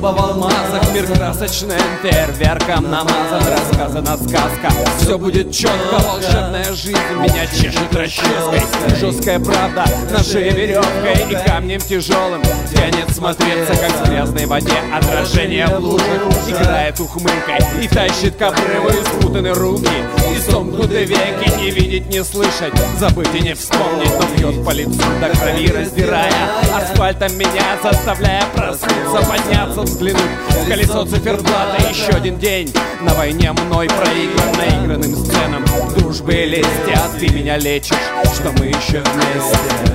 Небо в алмазах, мир красочным фейерверком намазан. Рассказана сказка, все будет четко. Волшебная жизнь меня чешет расческой. Жесткая правда на шее веревкой и камнем тяжелым тянет смотреться, как в грязной воде отражение в луже. Играет ухмылкой и тащит к обрыву. И спутаны руки, и сомкнуты веки. Не видеть, не слышать, забыть и не вспомнить. Но бьет по лицу до крови, раздирая асфальтом меня, заставляя проснуться, подняться, взглянуть в колесо циферблата. Еще один день на войне мной проигран наигранным сценам. Дружбы и лести, а ты меня лечишь, что мы еще вместе.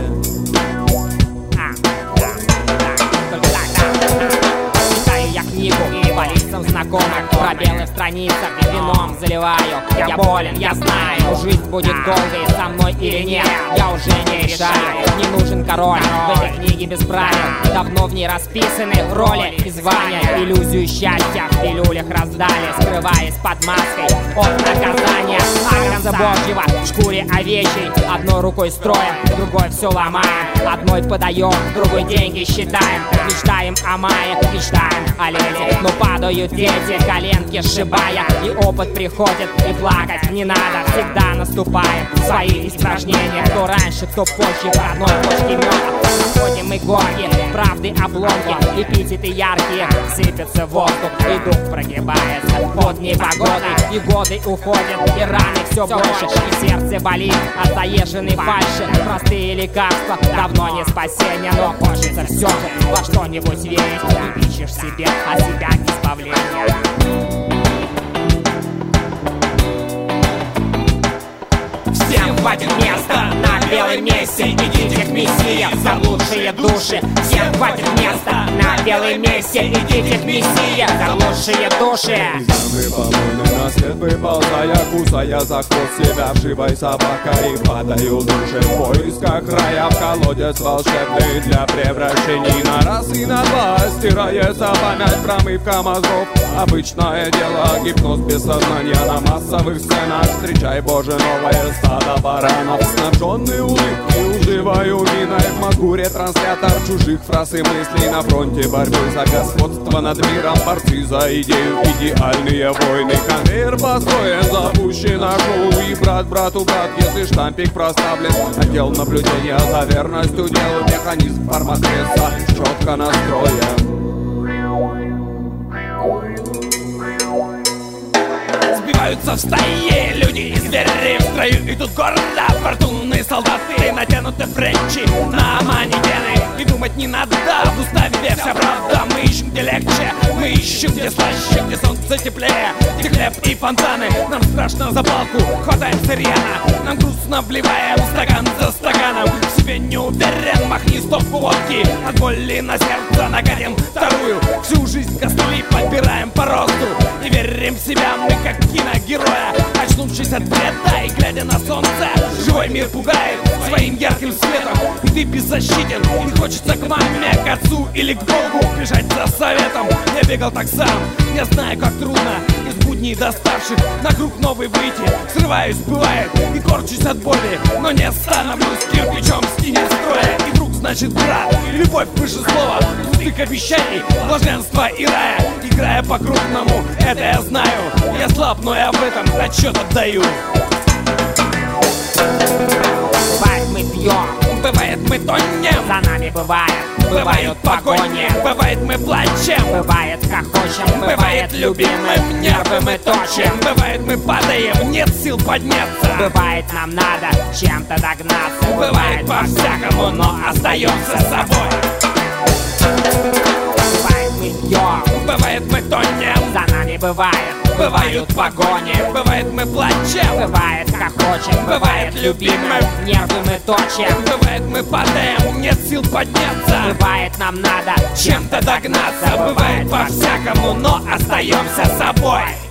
И по лицам знакомых, пробелы в страницах вином заливаю. Я болен, я знаю, жизнь будет долгой со мной или нет, я уже не решаю. Не нужен король в этой книге без правил. Давно в ней расписаны роли и звания. Иллюзию счастья в пилюлях раздали, скрываясь под маской от наказания. Агнца Божьего в шкуре овечьей, одной рукой строим, другой все ломаем. Одной подаем, другой деньги считаем. Мечтаем о мае, мечтаем о лете, но падают дети, коленки сшибая. И опыт приходит, и плакать не надо. Всегда наступаем свои испражнения. Кто раньше, кто позже, в родной почке меда. Находим мы горки, правды обломки. Эпитеты яркие сыпятся в воздух, и дух прогибается под непогодой. И годы уходят, и раны все больше, и сердце болит от заезженной фальши. Простые лекарства давно не спасение, но хочется все же во что-нибудь верить. И ищешь себе, а себя избавление. Всем хватит места на белой мессе, идите к Мессии, заблудшие души. Всем хватит места на белой мессе, идите к Мессии, заблудшие души. Самый помойный на свет выползая, кусая за хвост себя вшивой собакой. И падаю души в поисках рая в колодец волшебный для превращений. На раз и на два стирается память промывка мозгов. Обычное дело, гипноз без сознания на массовых сценах. Встречай, Боже, новое стадо баранов. Снабженные улыбки уживаю виной. В мозгу ретранслятор чужих фраз и мыслей. На фронте борьбы за господство над миром. Борцы за идею, идеальные войны. Конвейер построен, запущено шоу. И брат брату брат, если штампик проставлен. Отдел наблюдения за верностью делу. Механизм форматреса четко настроен. Сбиваются в стае люди и звери в строю. Идут гордо фортунные солдаты, натянуты френчи на манекены. И думать не надо, в уставе вся правда. Мы ищем где легче, мы ищем где слаще, где солнце теплее, где хлеб и фонтаны. Нам страшно за палку, хватаемся рьяно. Нам грустно, вливаем стакан за стаканом. В себе не уверен, махни стопку водки. От боли на сердце нагоним вторую. Всю жизнь костыли подбираем по росту. И верим в себя мы как киногероя. Очнувшись от бреда и глядя на солнце, живой мир пугает своим ярким светом. И ты беззащитен, и хочется к маме, к отцу или к Богу бежать за советом. Я бегал так сам, я знаю, как трудно из будней доставших на круг новый выйти. Срываюсь, бывает, и корчусь от боли, но не становлюсь кирпичом в стене строя. И друг значит брат, любовь выше слова, пустых обещаний, блаженства и рая. Играя по-крупному, это я знаю. Я слаб, но я в этом отчет отдаю. Бывает мы пьем, бывает мы тонем, за нами бывают погони, бывает мы плачем, бывает хохочем, бывает любимым нервы мы точим, бывает мы падаем, нет сил подняться, бывает нам надо чем-то догнаться, бывает по-всякому, но остаемся собой. Бывает мы пьем, бывает мы тонем, за нами бывают погони, бывает мы плачем, бывает хохочем, бывает любимым нервы мы точим, бывает мы падаем, нет сил подняться, бывает нам надо чем-то догнаться, бывает по-всякому, но остаемся собой.